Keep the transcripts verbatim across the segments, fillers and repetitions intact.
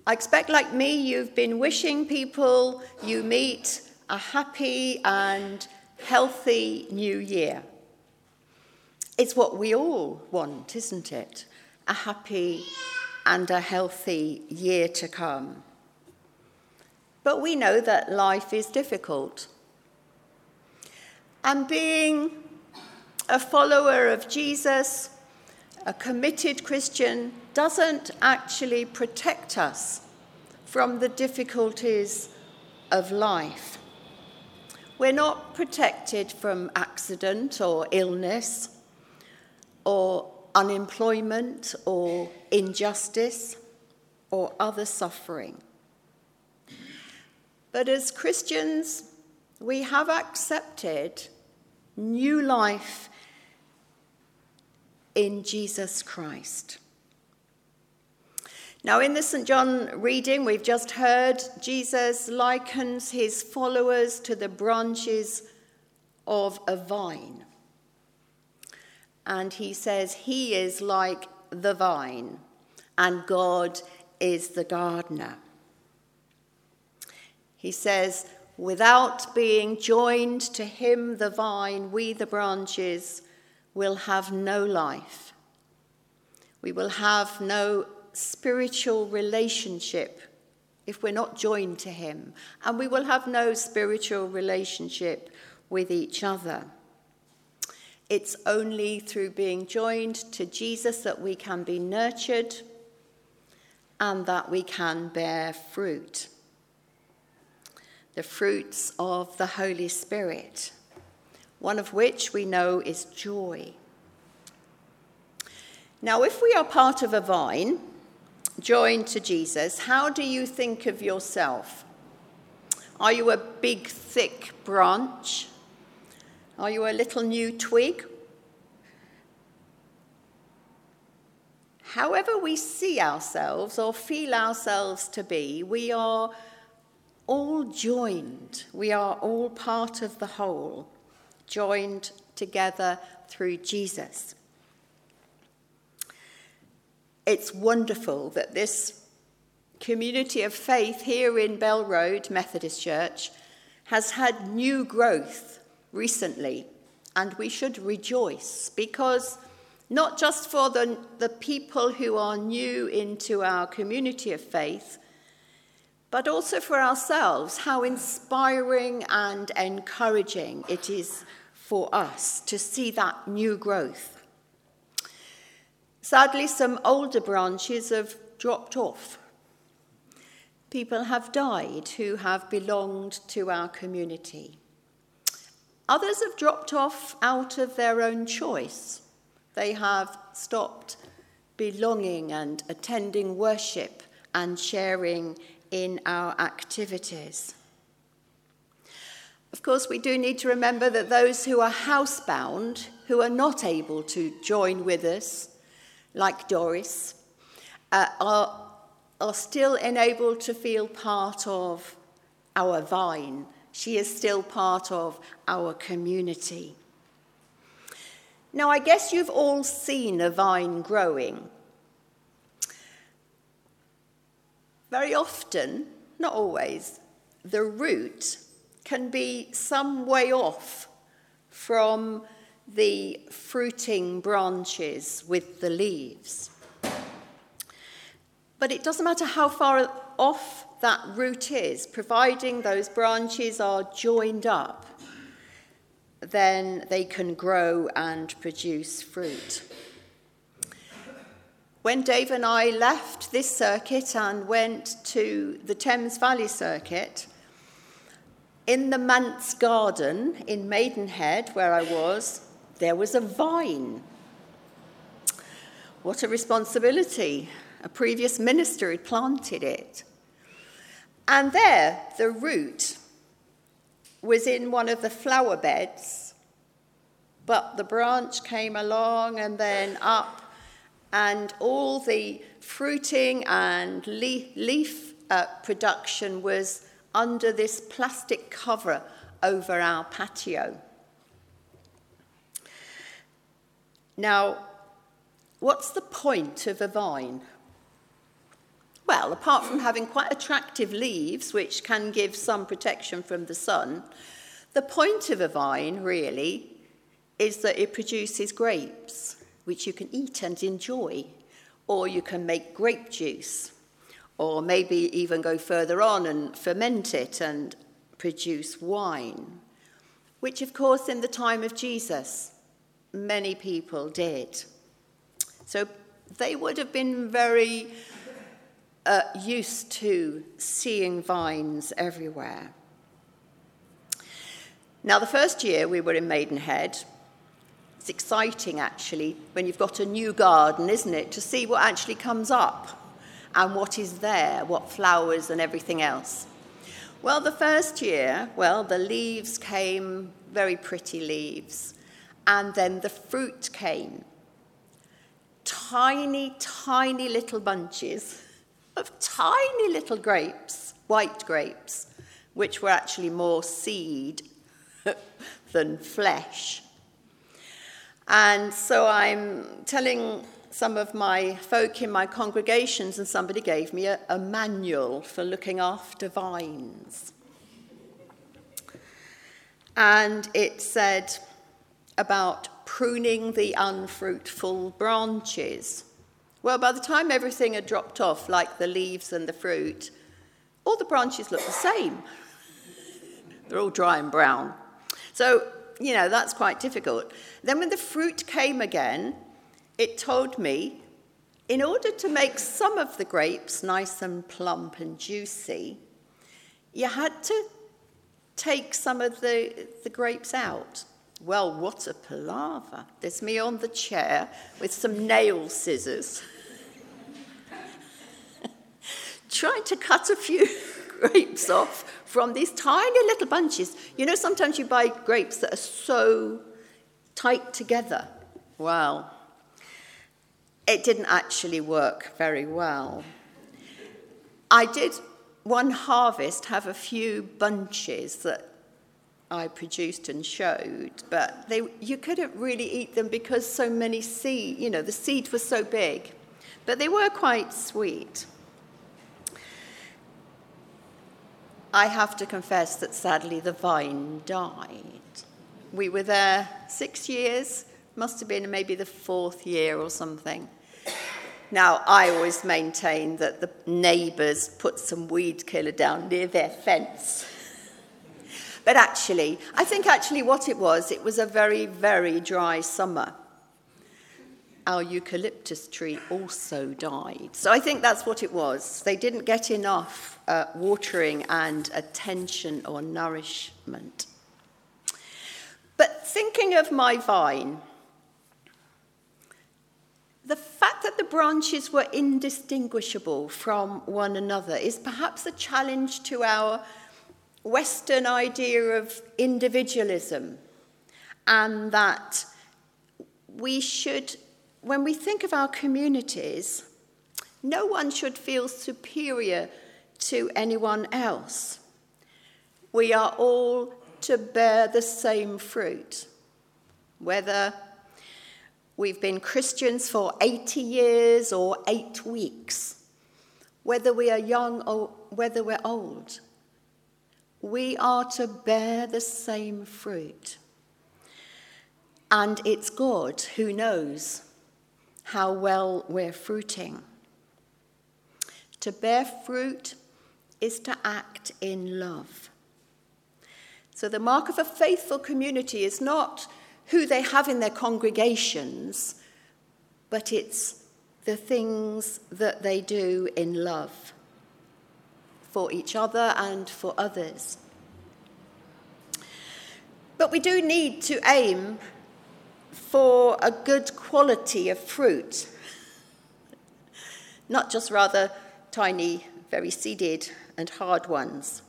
I expect, like me, you've been wishing people you meet a happy and healthy new year. It's what we all want, isn't it? A happy and a healthy year to come. But we know that life is difficult. And being a follower of Jesus, a committed Christian, doesn't actually protect us from the difficulties of life. We're not protected from accident or illness or unemployment or injustice or other suffering. But as Christians, we have accepted new life in Jesus Christ. Now, in the Saint John reading, we've just heard Jesus likens his followers to the branches of a vine. And he says he is like the vine, and God is the gardener. He says, without being joined to him, the vine, we, the branches, will have no life. We will have no spiritual relationship if we're not joined to him, and we will have no spiritual relationship with each other. It's only through being joined to Jesus that we can be nurtured and that we can bear fruit. The fruits of the Holy Spirit, one of which we know is joy. Now, if we are part of a vine, joined to Jesus, how do you think of yourself? Are you a big, thick branch? Are you a little new twig? However we see ourselves or feel ourselves to be, we are all joined. We are all part of the whole, joined together through Jesus. It's wonderful that this community of faith here in Bell Road Methodist Church has had new growth recently, and we should rejoice, because not just for the, the people who are new into our community of faith, but also for ourselves, how inspiring and encouraging it is for us to see that new growth. Sadly, some older branches have dropped off. People have died who have belonged to our community. Others have dropped off out of their own choice. They have stopped belonging and attending worship and sharing in our activities. Of course, we do need to remember that those who are housebound, who are not able to join with us, like Doris, uh, are, are still enabled to feel part of our vine. She is still part of our community. Now, I guess you've all seen a vine growing. Very often, not always, the root can be some way off from the fruiting branches with the leaves. But it doesn't matter how far off that root is, providing those branches are joined up, then they can grow and produce fruit. When Dave and I left this circuit and went to the Thames Valley Circuit, in the Manse Garden in Maidenhead, where I was, there was a vine. What a responsibility. A previous minister had planted it. And there, the root was in one of the flower beds, but the branch came along and then up, and all the fruiting and leaf, leaf uh, production was under this plastic cover over our patio. Now, what's the point of a vine? Well, apart from having quite attractive leaves, which can give some protection from the sun, the point of a vine, really, is that it produces grapes, which you can eat and enjoy, or you can make grape juice, or maybe even go further on and ferment it and produce wine, which, of course, in the time of Jesus, many people did. So they would have been very uh, used to seeing vines everywhere. Now, the first year we were in Maidenhead, it's exciting, actually, when you've got a new garden, isn't it, to see what actually comes up and what is there, what flowers and everything else. Well, the first year, well, the leaves came, very pretty leaves, and then the fruit came. Tiny, tiny little bunches of tiny little grapes, white grapes, which were actually more seed than flesh. And so I'm telling some of my folk in my congregations, and somebody gave me a, a manual for looking after vines. And it said about pruning the unfruitful branches. Well, by the time everything had dropped off, like the leaves and the fruit, all the branches look the same. They're all dry and brown. So, you know, that's quite difficult. Then when the fruit came again, it told me, in order to make some of the grapes nice and plump and juicy, you had to take some of the, the grapes out. Well, what a palaver. There's me on the chair with some nail scissors, trying to cut a few grapes off from these tiny little bunches. You know, sometimes you buy grapes that are so tight together. Well, it didn't actually work very well. I did, one harvest, have a few bunches that I produced and showed, but they, you couldn't really eat them because so many seed, you know, the seeds were so big. But they were quite sweet. I have to confess that sadly the vine died. We were there six years, must have been maybe the fourth year or something. Now, I always maintain that the neighbours put some weed killer down near their fence. But actually, I think actually what it was, it was a very, very dry summer. Our eucalyptus tree also died. So I think that's what it was. They didn't get enough uh, watering and attention or nourishment. But thinking of my vine, the fact that the branches were indistinguishable from one another is perhaps a challenge to our Western idea of individualism, and that we should, when we think of our communities, no one should feel superior to anyone else. We are all to bear the same fruit, whether we've been Christians for eighty years or eight weeks, whether we are young or whether we're old. We are to bear the same fruit. And it's God who knows how well we're fruiting. To bear fruit is to act in love. So the mark of a faithful community is not who they have in their congregations, but it's the things that they do in love for each other and for others. But we do need to aim for a good quality of fruit, not just rather tiny, very seeded and hard ones.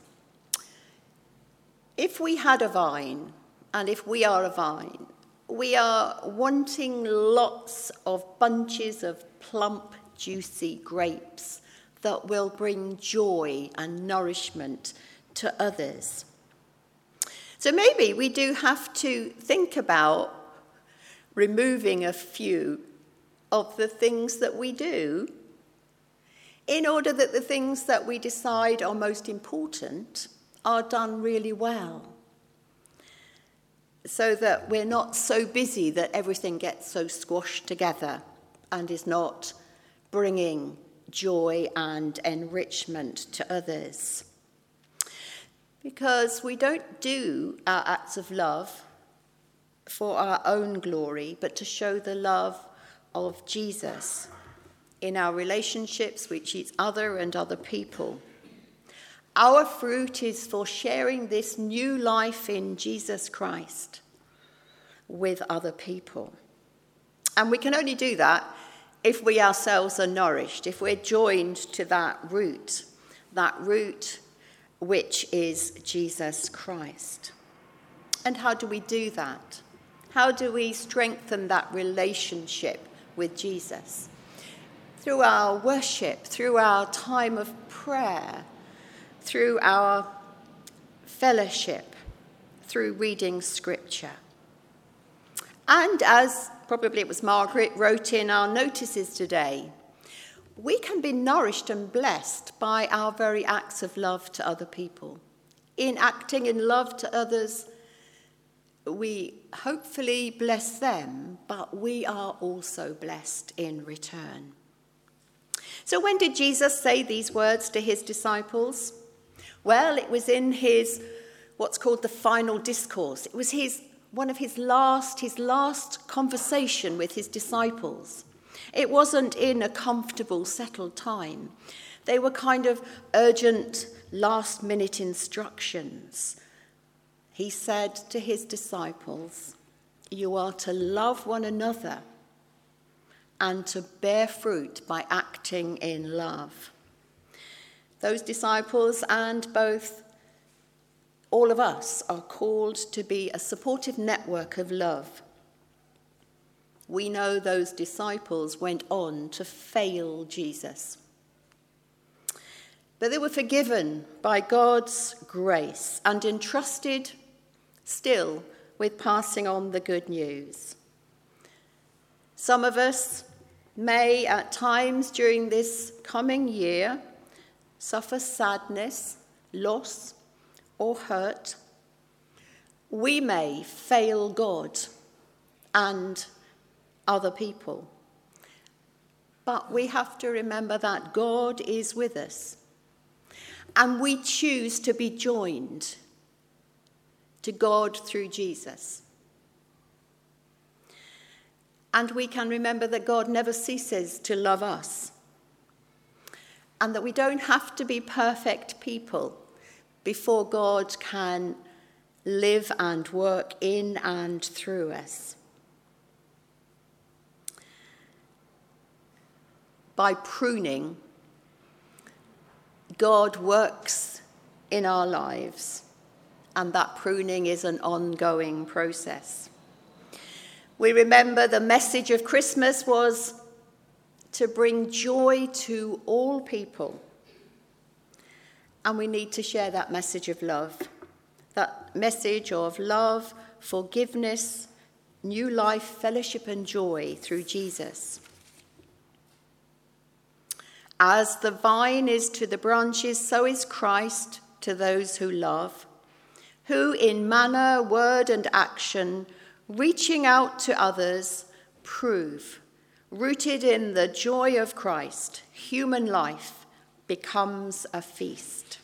If we had a vine, and if we are a vine, we are wanting lots of bunches of plump, juicy grapes that will bring joy and nourishment to others. So maybe we do have to think about removing a few of the things that we do in order that the things that we decide are most important are done really well, so that we're not so busy that everything gets so squashed together and is not bringing joy and enrichment to others. Because we don't do our acts of love for our own glory, but to show the love of Jesus in our relationships with each other and other people. Our fruit is for sharing this new life in Jesus Christ with other people. And we can only do that if we ourselves are nourished, if we're joined to that root, that root which is Jesus Christ. And how do we do that? How do we strengthen that relationship with Jesus? Through our worship, through our time of prayer, through our fellowship, through reading scripture. And as probably it was Margaret wrote in our notices today, we can be nourished and blessed by our very acts of love to other people. In acting in love to others, we hopefully bless them, but we are also blessed in return. So when did Jesus say these words to his disciples? Well, it was in his, what's called the final discourse. It was his, one of his last, his last conversation with his disciples. It wasn't in a comfortable, settled time. They were kind of urgent, last-minute instructions. He said to his disciples, "You are to love one another and to bear fruit by acting in love." Those disciples and both all of us are called to be a supportive network of love. We know those disciples went on to fail Jesus. But they were forgiven by God's grace and entrusted still with passing on the good news. Some of us may at times during this coming year suffer sadness, loss, or hurt. We may fail God and other people. But we have to remember that God is with us. And we choose to be joined to God through Jesus. And we can remember that God never ceases to love us. And that we don't have to be perfect people before God can live and work in and through us. By pruning, God works in our lives, and that pruning is an ongoing process. We remember the message of Christmas was to bring joy to all people, and we need to share that message of love, that message of love, forgiveness, new life, fellowship, and joy through Jesus. As the vine is to the branches, so is Christ to those who love, who in manner, word, and action, reaching out to others, prove, rooted in the joy of Christ, human life becomes a feast.